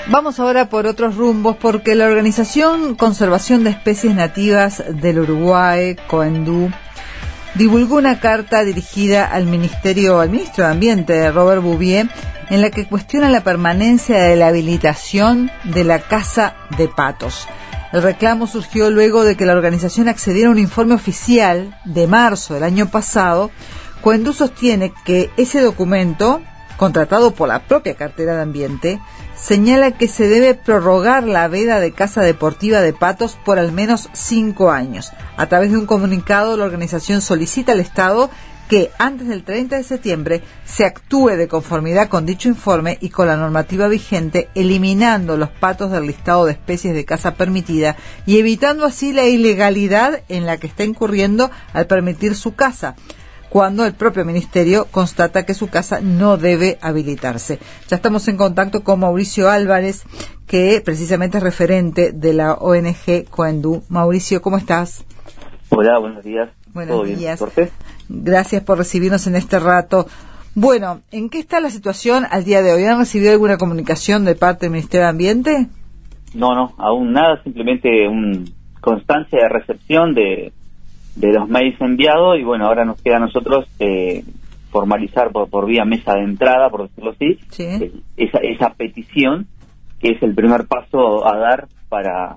Vamos ahora por otros rumbos porque la Organización Conservación de Especies Nativas del Uruguay, COENDU, divulgó una carta dirigida al ministro de Ambiente, Robert Bouvier, en la que cuestiona la permanencia de la habilitación de la caza de patos. El reclamo surgió luego de que la organización accediera a un informe oficial de marzo del año pasado. COENDU sostiene que ese documento, contratado por la propia cartera de Ambiente, señala que se debe prorrogar la veda de caza deportiva de patos por al menos 5 años. A través de un comunicado, la organización solicita al Estado que antes del 30 de septiembre se actúe de conformidad con dicho informe y con la normativa vigente, eliminando los patos del listado de especies de caza permitida y evitando así la ilegalidad en la que está incurriendo al permitir su caza, cuando el propio ministerio constata que su caza no debe habilitarse. Ya estamos en contacto con Mauricio Álvarez, que precisamente es referente de la ONG COENDU. Mauricio, ¿cómo estás? Hola, buenos días. Buenos días. Gracias por recibirnos en este rato. Bueno, ¿en qué está la situación al día de hoy? ¿Han recibido alguna comunicación de parte del Ministerio de Ambiente? No, aún nada, simplemente una constancia de recepción de los mails enviados y bueno, ahora nos queda a nosotros formalizar por vía mesa de entrada, por decirlo así, ¿sí? esa petición, que es el primer paso a dar para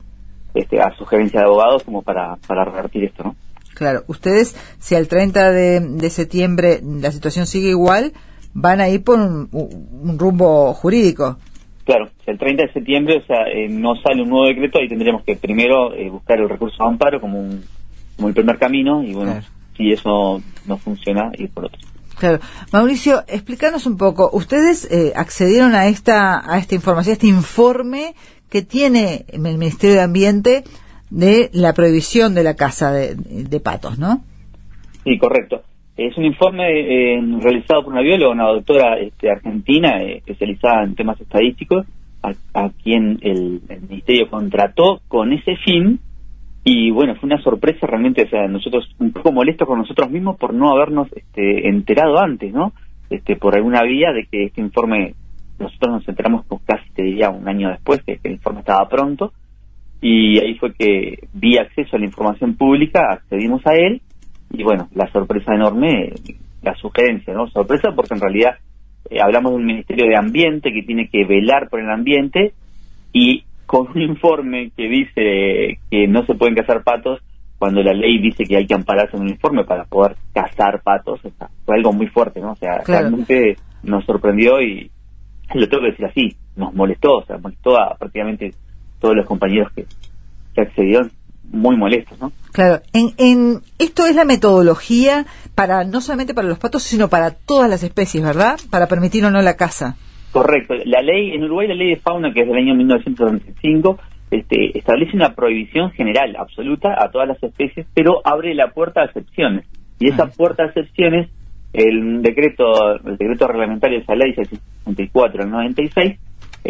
a sugerencia de abogados como para revertir esto, ¿no? Claro, ustedes, si al 30 de septiembre la situación sigue igual, van a ir por un rumbo jurídico. Claro, si el 30 de septiembre no sale un nuevo decreto, ahí tendríamos que primero buscar el recurso de amparo como el primer camino, y bueno, claro, si eso no funciona, ir por otro. Claro. Mauricio, explícanos un poco, ustedes accedieron a esta información, a este informe que tiene el Ministerio de Ambiente de la prohibición de la caza de patos, ¿no? Sí, correcto. Es un informe realizado por una bióloga, una doctora argentina, especializada en temas estadísticos, a quien el Ministerio contrató con ese fin. Y bueno, fue una sorpresa realmente, nosotros un poco molestos con nosotros mismos por no habernos enterado antes, ¿no? Por alguna vía de que este informe, nosotros nos enteramos casi, te diría, un año después, que el informe estaba pronto, y ahí fue que vi acceso a la información pública, accedimos a él, y bueno, la sorpresa enorme, la sugerencia, ¿no? Sorpresa porque en realidad hablamos de un Ministerio de Ambiente que tiene que velar por el ambiente, y con un informe que dice que no se pueden cazar patos, cuando la ley dice que hay que ampararse en un informe para poder cazar patos. Fue algo muy fuerte, ¿no? Claro, realmente nos sorprendió y lo tengo que decir así, nos molestó, molestó a prácticamente todos los compañeros que accedieron, muy molestos, ¿no? Claro, esto es la metodología para no solamente para los patos, sino para todas las especies, ¿verdad? Para permitir o no la caza. Correcto. La ley, en Uruguay, la ley de fauna, que es del año 1995, establece una prohibición general, absoluta, a todas las especies, pero abre la puerta a excepciones. Y esa puerta a excepciones, el decreto reglamentario de esa ley, 64 del 96,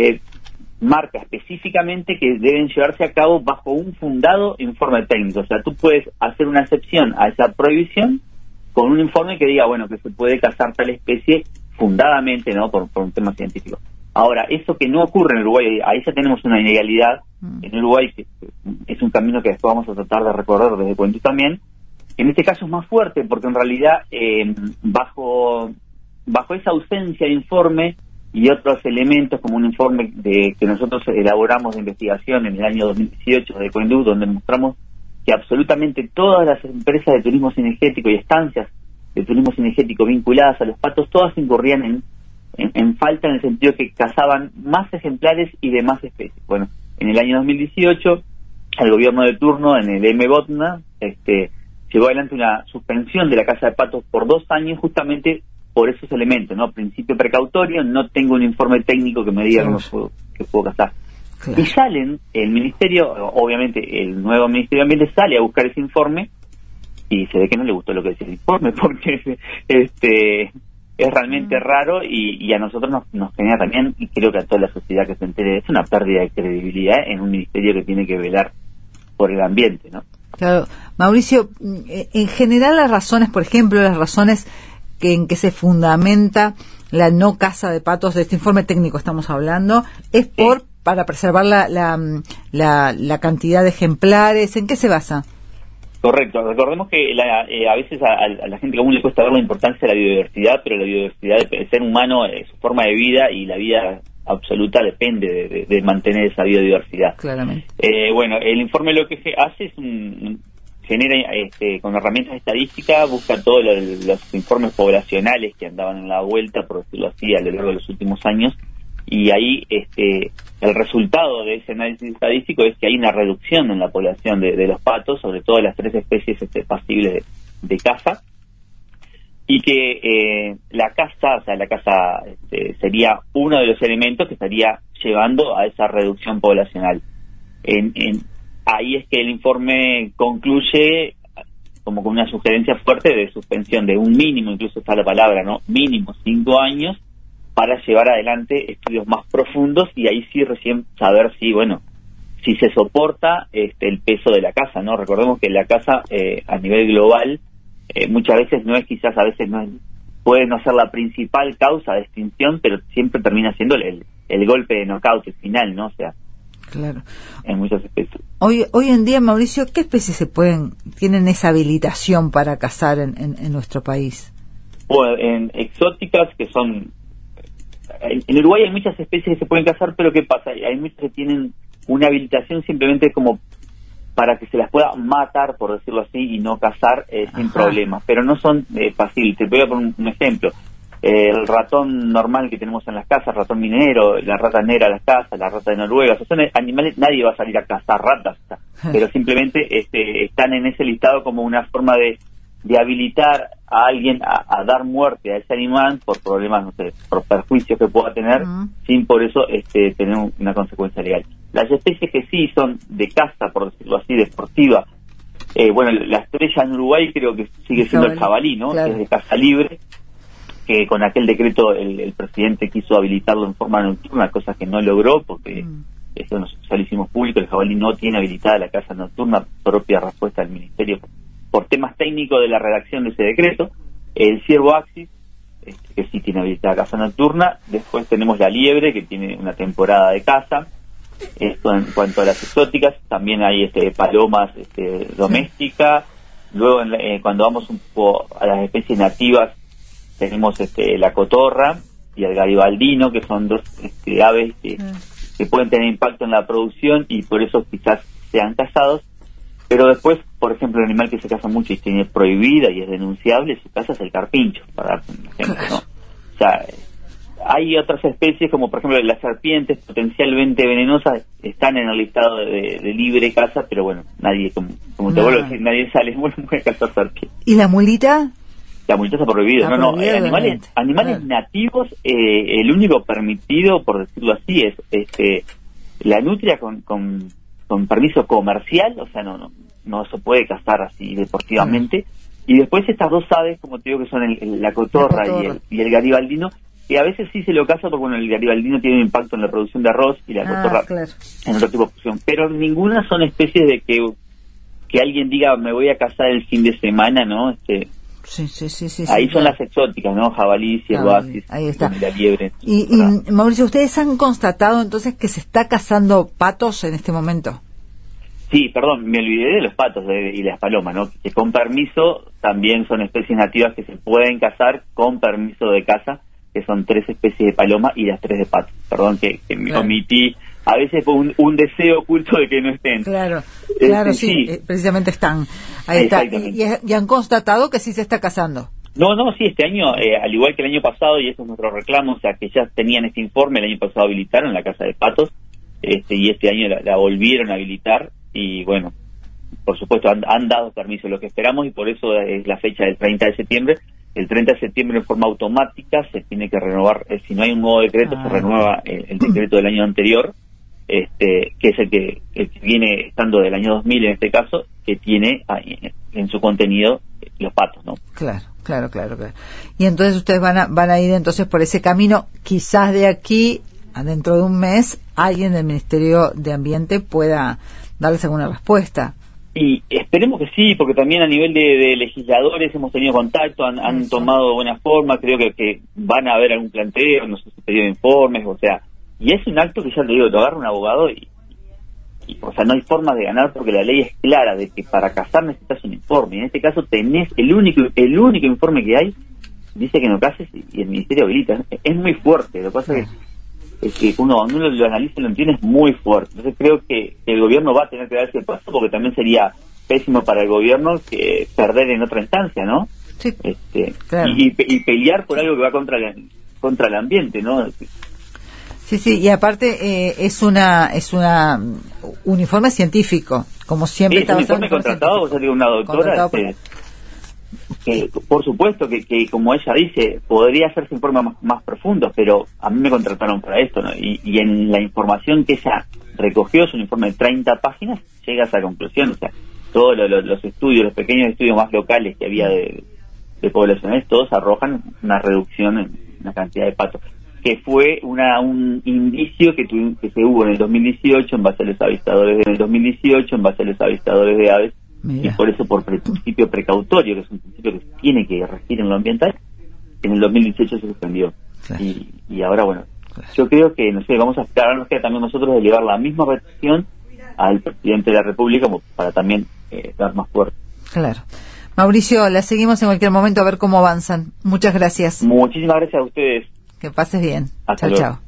marca específicamente que deben llevarse a cabo bajo un fundado informe técnico. O sea, tú puedes hacer una excepción a esa prohibición con un informe que diga, bueno, que se puede cazar tal especie fundadamente, ¿no? Por un tema científico. Ahora, eso que no ocurre en Uruguay, ahí ya tenemos una ilegalidad en Uruguay, que es un camino que después vamos a tratar de recorrer desde COENDU también. En este caso es más fuerte, porque en realidad bajo esa ausencia de informe y otros elementos, como un informe que nosotros elaboramos de investigación en el año 2018 de COENDU, donde mostramos que absolutamente todas las empresas de turismo cinegético y estancias de turismo cinegético vinculadas a los patos, todas incurrían en falta, en el sentido que cazaban más ejemplares y de más especies. Bueno, en el año 2018, el gobierno de turno, en el M-Botna, llevó adelante una suspensión de la caza de patos por 2 años, justamente por esos elementos, ¿no? Principio precautorio, no tengo un informe técnico que me diga que puedo cazar. Claro. Y salen, el ministerio, obviamente el nuevo Ministerio de Ambiente sale a buscar ese informe, y se ve que no le gustó lo que decía el informe, porque es realmente raro, y a nosotros nos genera también, y creo que a toda la sociedad que se entere, es una pérdida de credibilidad en un ministerio que tiene que velar por el ambiente, ¿no? Claro. Mauricio, en general las razones, por ejemplo, las razones en que se fundamenta la no caza de patos, de este informe técnico estamos hablando, es para preservar la cantidad de ejemplares. ¿En qué se basa? Correcto. Recordemos que a veces a la gente común le cuesta ver la importancia de la biodiversidad, pero la biodiversidad del ser humano, su forma de vida y la vida absoluta depende de mantener esa biodiversidad. Claramente. Bueno, el informe lo que hace es genera con herramientas estadísticas, busca todos los informes poblacionales que andaban en la vuelta, por decirlo así, a lo largo de los últimos años, y ahí el resultado de ese análisis estadístico es que hay una reducción en la población de los patos, sobre todo de las 3 especies pasibles de caza, y que la caza sería uno de los elementos que estaría llevando a esa reducción poblacional. Ahí es que el informe concluye como con una sugerencia fuerte de suspensión de un mínimo, incluso está la palabra, ¿no? Mínimo 5 años, para llevar adelante estudios más profundos y ahí sí recién saber si se soporta el peso de la caza, ¿no? Recordemos que la caza a nivel global muchas veces a veces puede no ser la principal causa de extinción, pero siempre termina siendo el golpe de knockout final, ¿no? O sea, claro, en muchas especies. Hoy en día, Mauricio, ¿qué especies tienen esa habilitación para cazar en nuestro país? Bueno, en exóticas que son... En Uruguay hay muchas especies que se pueden cazar, pero ¿qué pasa? Hay muchas que tienen una habilitación simplemente como para que se las pueda matar, por decirlo así, y no cazar sin problemas, pero no son pasibles. Te voy a poner un ejemplo. El ratón normal que tenemos en las casas, ratón minero, la rata negra en las casas, la rata de Noruega, son animales, nadie va a salir a cazar ratas, pero simplemente están en ese listado como una forma de habilitar a alguien a dar muerte a ese animal por problemas, no sé, por perjuicios que pueda tener, sin por eso tener una consecuencia legal. Las especies que sí son de caza, por decirlo así, deportiva, la estrella en Uruguay creo que sigue siendo el jabalí, ¿no? Claro. Que es de caza libre, que con aquel decreto el presidente quiso habilitarlo en forma nocturna, cosa que no logró, porque eso ya lo hicimos público, el jabalí no tiene habilitada la caza nocturna, propia respuesta del Ministerio por temas técnicos de la redacción de ese decreto. El ciervo axis, que sí tiene habilitada caza nocturna. Después tenemos la liebre, que tiene una temporada de caza. Esto en cuanto a las exóticas. También hay palomas domésticas. Luego cuando vamos un poco a las especies nativas, tenemos la cotorra y el garibaldino, que son dos aves que pueden tener impacto en la producción y por eso quizás sean cazados. Pero después, por ejemplo, el animal que se caza mucho y tiene prohibida y es denunciable, su caza es el carpincho, para dar un ejemplo, ¿no? O sea, hay otras especies, como por ejemplo las serpientes potencialmente venenosas, están en el listado de libre caza, pero bueno, nadie, como te vuelvo a decir, nadie sale, puede cazar serpientes. ¿Y la mulita? La mulita está prohibida. Animales nativos, el único permitido, por decirlo así, es la nutria con permiso comercial, o sea, no se puede cazar así deportivamente. Y después estas dos aves, como te digo, que son la cotorra y el garibaldino, que a veces sí se lo caza porque el garibaldino tiene un impacto en la producción de arroz y la cotorra en otro tipo de producción. Pero ninguna son especies de que alguien diga, me voy a cazar el fin de semana, ¿no? Sí, ahí son las exóticas, ¿no? Jabalí, ciervo axis, ahí está. La liebre. Y Mauricio, ¿ustedes han constatado entonces que se está cazando patos en este momento? Sí, perdón, me olvidé de los patos y las palomas, ¿no? Que con permiso también son especies nativas que se pueden cazar con permiso de caza, que son 3 especies de paloma y las 3 de pato. Perdón que me omití. A veces fue un deseo oculto de que no estén. Claro, sí, precisamente están. Ahí está. Y han constatado que sí se está cazando. No, sí, este año, al igual que el año pasado, y eso es nuestro reclamo, o sea, que ya tenían este informe, el año pasado habilitaron la caza de patos, y este año la volvieron a habilitar, y bueno, por supuesto, han dado permiso, lo que esperamos, y por eso es la fecha del 30 de septiembre. El 30 de septiembre, en forma automática, se tiene que renovar, si no hay un nuevo decreto, se renueva el decreto del año anterior, que es el que viene estando del año 2000 en este caso, que tiene en su contenido los patos, ¿no? Claro. Y entonces ustedes van a ir entonces por ese camino, quizás de aquí a dentro de un mes alguien del Ministerio de Ambiente pueda darles alguna respuesta. Y esperemos que sí, porque también a nivel de legisladores hemos tenido contacto, han tomado buena forma, creo que van a haber algún planteo, no sé si pedido informes, o sea, y es un acto que ya te digo, lo agarra un abogado y o sea, no hay forma de ganar porque la ley es clara de que para casar necesitas un informe, y en este caso tenés el único informe que hay, dice que no cases y el ministerio habilita, es muy fuerte, lo que pasa es que cuando uno lo analiza y lo entiende es muy fuerte. Entonces creo que el gobierno va a tener que dar ese paso porque también sería pésimo para el gobierno que perder en otra instancia, ¿no? Sí, claro. y pelear por algo que va contra el ambiente, ¿no? Sí, y aparte es un informe científico, como siempre. Sí, es un informe contratado, o sea, digo, una doctora que por supuesto que como ella dice, podría hacerse informes más profundos, pero a mí me contrataron para esto, ¿no? Y en la información que ella recogió, es un informe de 30 páginas, llega a esa conclusión, o sea, todos los estudios, los pequeños estudios más locales que había de poblacionales, todos arrojan una reducción en la cantidad de patos, que fue un indicio que se hubo en el 2018 en base a los avistadores del 2018, en base a los avistadores de aves. Mira. Y por eso, por principio precautorio, que es un principio que tiene que regir en lo ambiental, en el 2018 se suspendió. Claro. Y ahora, bueno, claro, yo creo que, no sé, vamos a esperarnos que también nosotros de llevar la misma petición al presidente de la República como para también dar más fuerte. Claro. Mauricio, la seguimos en cualquier momento a ver cómo avanzan. Muchas gracias. Muchísimas gracias a ustedes. Que pases bien. Hasta chao, luego. Chao.